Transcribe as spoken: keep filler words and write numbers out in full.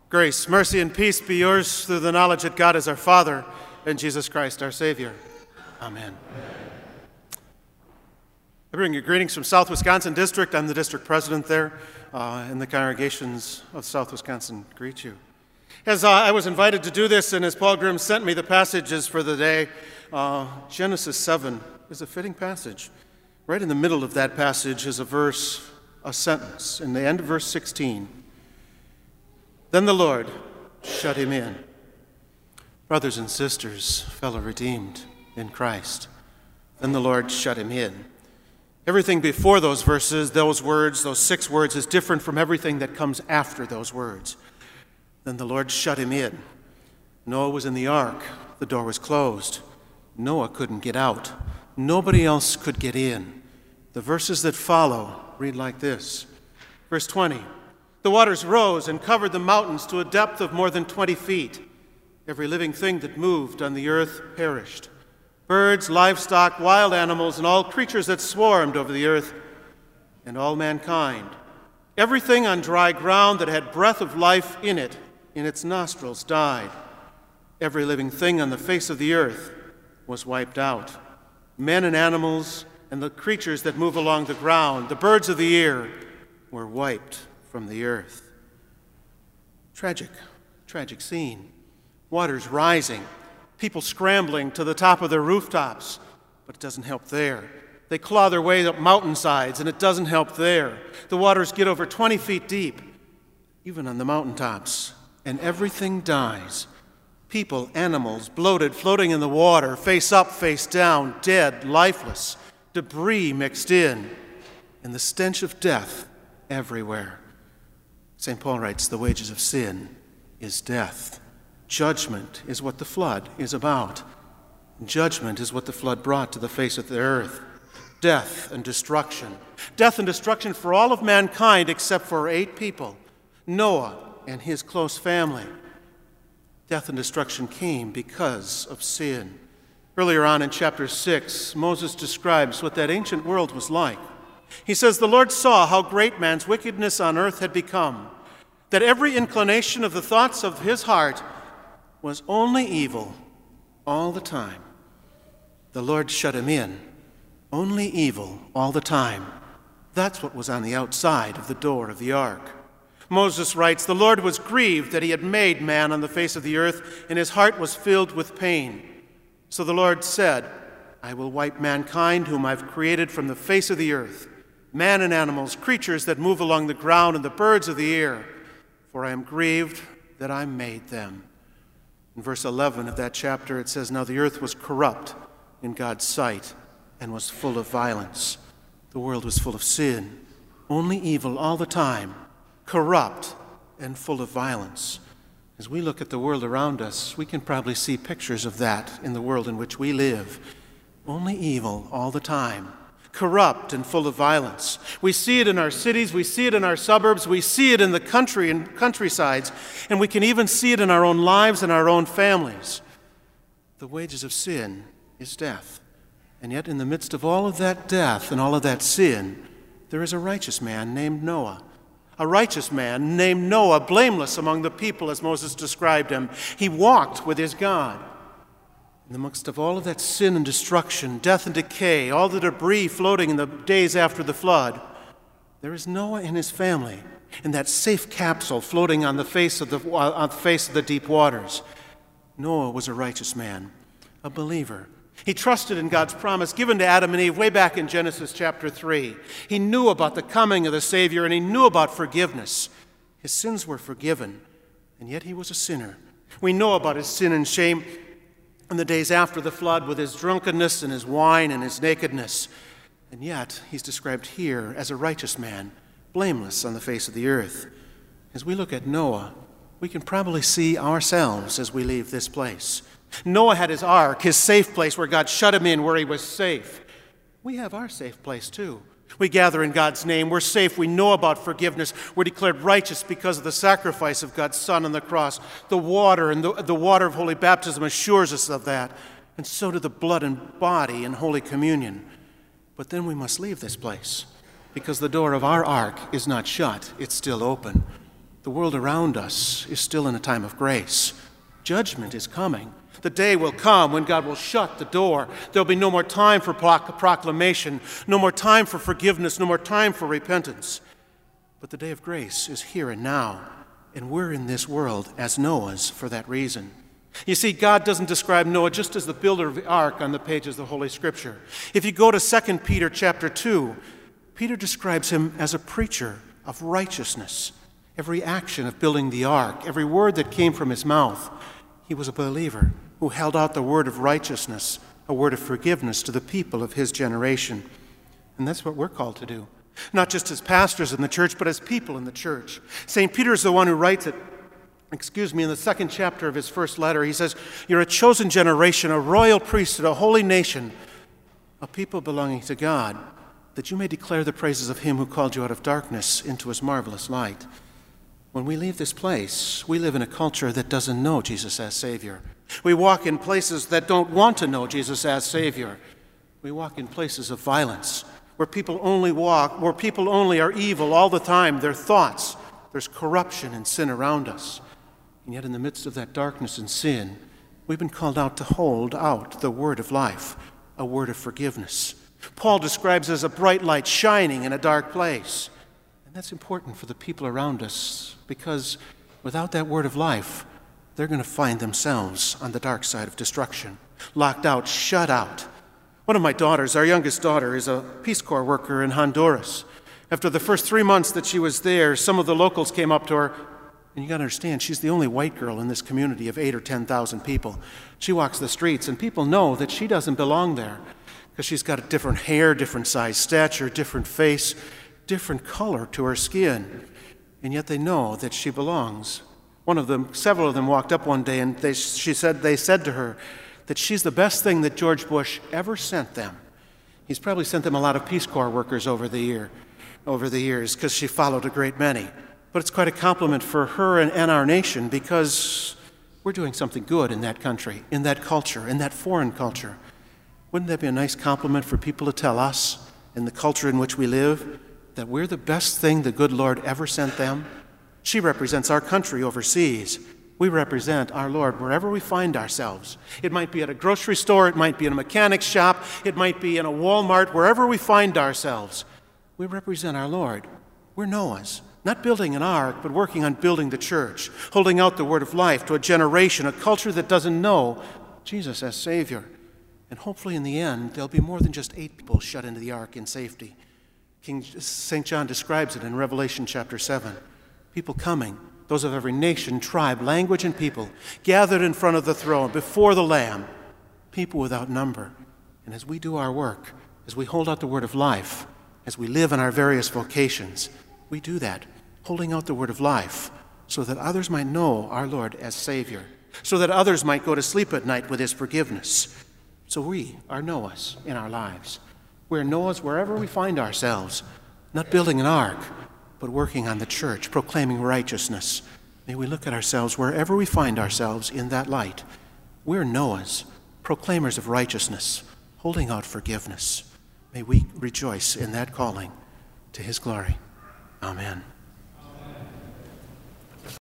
Grace, mercy, and peace be yours through the knowledge that God is our Father and Jesus Christ our Savior. Amen. I bring you greetings from South Wisconsin District. I'm the district president there, uh, and the congregations of South Wisconsin greet you. As uh, I was invited to do this, and as Paul Grimm sent me the passages for the day, uh, Genesis seven is a fitting passage. Right in the middle of that passage is a verse, a sentence, in the end of verse sixteen. Then the Lord shut him in. Brothers and sisters, fellow redeemed in Christ, then the Lord shut him in. Everything before those verses, those words, those six words, is different from everything that comes after those words. Then the Lord shut him in. Noah was in the ark. The door was closed. Noah couldn't get out. Nobody else could get in. The verses that follow read like this. Verse twenty. The waters rose and covered the mountains to a depth of more than twenty feet. Every living thing that moved on the earth perished. Birds, livestock, wild animals, and all creatures that swarmed over the earth, and all mankind. Everything on dry ground that had breath of life in it, in its nostrils, died. Every living thing on the face of the earth was wiped out. Men and animals and the creatures that move along the ground, the birds of the air, were wiped from the earth. Tragic, tragic scene. Waters rising, people scrambling to the top of their rooftops, but it doesn't help there. They claw their way up mountainsides, and it doesn't help there. The waters get over twenty feet deep, even on the mountaintops, and everything dies. People, animals, bloated, floating in the water, face up, face down, dead, lifeless, debris mixed in, and the stench of death everywhere. Saint Paul writes, the wages of sin is death. Judgment is what the flood is about. Judgment is what the flood brought to the face of the earth. Death and destruction. Death and destruction for all of mankind except for eight people, Noah and his close family. Death and destruction came because of sin. Earlier on in chapter six, Moses describes what that ancient world was like. He says, the Lord saw how great man's wickedness on earth had become, that every inclination of the thoughts of his heart was only evil all the time. The Lord shut him in, only evil all the time. That's what was on the outside of the door of the ark. Moses writes, the Lord was grieved that he had made man on the face of the earth, and his heart was filled with pain. So the Lord said, I will wipe mankind whom I've created from the face of the earth, man and animals, creatures that move along the ground, and the birds of the air, for I am grieved that I made them. In verse eleven of that chapter, it says, now the earth was corrupt in God's sight and was full of violence. The world was full of sin, only evil all the time, corrupt and full of violence. As we look at the world around us, we can probably see pictures of that in the world in which we live. Only evil all the time, corrupt and full of violence. We see it in our cities, we see it in our suburbs, we see it in the country and countrysides, and we can even see it in our own lives and our own families. The wages of sin is death. And yet in the midst of all of that death and all of that sin, there is a righteous man named Noah. A righteous man named Noah, blameless among the people as Moses described him. He walked with his God. In the midst of all of that sin and destruction, death and decay, all the debris floating in the days after the flood, there is Noah and his family in that safe capsule floating on the face of the, on the face of the deep waters. Noah was a righteous man, a believer. He trusted in God's promise given to Adam and Eve way back in Genesis chapter three. He knew about the coming of the Savior, and he knew about forgiveness. His sins were forgiven, and yet he was a sinner. We know about his sin and shame in the days after the flood with his drunkenness and his wine and his nakedness. And yet, he's described here as a righteous man, blameless on the face of the earth. As we look at Noah, we can probably see ourselves as we leave this place. Noah had his ark, his safe place where God shut him in, where he was safe. We have our safe place too. We gather in God's name. We're safe. We know about forgiveness. We're declared righteous because of the sacrifice of God's Son on the cross. The water and the, the water of holy baptism assures us of that. And so do the blood and body in Holy Communion. But then we must leave this place because the door of our ark is not shut. It's still open. The The world around us is still in a time of grace. Judgment is coming. The day will come when God will shut the door. There'll be no more time for proclamation, no more time for forgiveness, no more time for repentance. But the day of grace is here and now, and we're in this world as Noah's for that reason. You see, God doesn't describe Noah just as the builder of the ark on the pages of the Holy Scripture. If you go to Second Peter chapter two, Peter describes him as a preacher of righteousness. Every action of building the ark, every word that came from his mouth, he was a believer who held out the word of righteousness, a word of forgiveness to the people of his generation. And that's what we're called to do, not just as pastors in the church, but as people in the church. Saint Peter is the one who writes it, excuse me, in the second chapter of his first letter. He says, "You're a chosen generation, a royal priesthood, a holy nation, a people belonging to God, that you may declare the praises of him who called you out of darkness into his marvelous light." When we leave this place, we live in a culture that doesn't know Jesus as Savior. We walk in places that don't want to know Jesus as Savior. We walk in places of violence, where people only walk, where people only are evil all the time, their thoughts. There's corruption and sin around us. And yet in the midst of that darkness and sin, we've been called out to hold out the word of life, a word of forgiveness. Paul describes it as a bright light shining in a dark place. And that's important for the people around us, because without that word of life, they're going to find themselves on the dark side of destruction, locked out, shut out. One of my daughters, our youngest daughter, is a Peace Corps worker in Honduras. After the first three months that she was there, some of the locals came up to her, and you got to understand, she's the only white girl in this community of eight or ten thousand people. She walks the streets, and people know that she doesn't belong there because she's got a different hair, different size stature, different face, different color to her skin, and yet they know that she belongs. One of them, several of them walked up one day, and they, she said, they said to her that she's the best thing that George Bush ever sent them. He's probably sent them a lot of Peace Corps workers over the year, over the years, because she followed a great many. But it's quite a compliment for her and, and our nation, because we're doing something good in that country, in that culture, in that foreign culture. Wouldn't that be a nice compliment for people to tell us, in the culture in which we live, that we're the best thing the good Lord ever sent them? She represents our country overseas. We represent our Lord wherever we find ourselves. It might be at a grocery store, it might be in a mechanic's shop, it might be in a Walmart, wherever we find ourselves. We represent our Lord. We're Noah's, not building an ark, but working on building the church, holding out the word of life to a generation, a culture that doesn't know Jesus as Savior. And hopefully in the end, there'll be more than just eight people shut into the ark in safety. King Saint John describes it in Revelation chapter seven. People coming, those of every nation, tribe, language, and people, gathered in front of the throne, before the Lamb, people without number. And as we do our work, as we hold out the word of life, as we live in our various vocations, we do that, holding out the word of life, so that others might know our Lord as Savior, so that others might go to sleep at night with his forgiveness. So we are Noah's in our lives. We're Noah's wherever we find ourselves, not building an ark, but working on the church, proclaiming righteousness. May we look at ourselves wherever we find ourselves in that light. We're Noah's, proclaimers of righteousness, holding out forgiveness. May we rejoice in that calling to his glory. Amen.